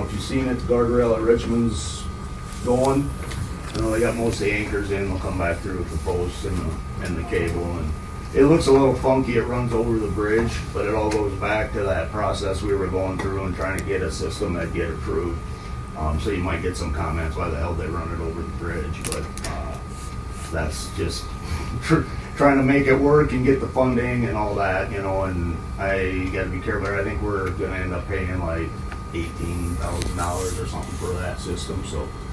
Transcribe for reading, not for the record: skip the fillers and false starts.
if you've seen it, the guardrail at Richmond's going. You know, they got most of the anchors in, they'll come back through with the posts and the cable, and it looks a little funky, it runs over the bridge, but it all goes back to that process we were going through and trying to get a system that get approved. So you might get some comments, why the hell they run it over the bridge, but that's just trying to make it work and get the funding and all that, you know, and I gotta be careful. I think we're gonna end up paying like $18,000 or something for that system, so